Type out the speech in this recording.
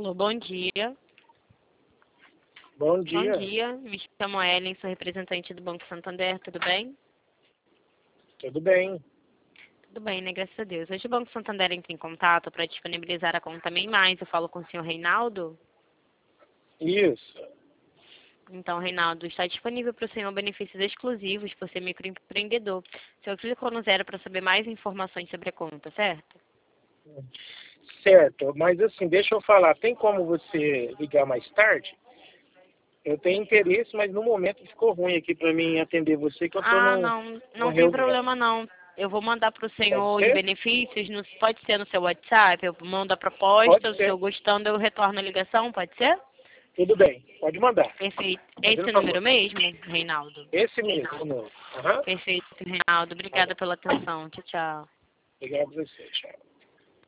Alô, bom dia. Bom Bom dia. dia, me chamo Ellen, sou representante do Banco Santander, tudo bem? Tudo bem? Tudo bem, né? Graças a Deus. Hoje o Banco Santander entra em contato para disponibilizar a conta MEI Mais. Eu falo com o senhor Reinaldo? Isso. Então, Reinaldo, está disponível para o senhor benefícios exclusivos por ser microempreendedor. O senhor clicou no 0 para saber mais informações sobre a conta, certo? Certo, mas assim, deixa eu falar, tem como você ligar mais tarde? Eu tenho interesse, mas no momento ficou ruim aqui para mim atender você, que eu estou Não, numa não tem reunião. problema não. Eu vou mandar para o Pode senhor os ser? benefícios, pode ser no seu WhatsApp, eu mando a Pode proposta, se ser. eu gostando eu retorno a ligação, pode ser? Tudo bem, pode mandar. Perfeito. É Fazendo esse favor. número mesmo, Reinaldo? Esse mesmo, não. Aham. Perfeito, Reinaldo. Tá bom. Obrigada pela atenção. Tchau, tchau. Obrigado a você, tchau.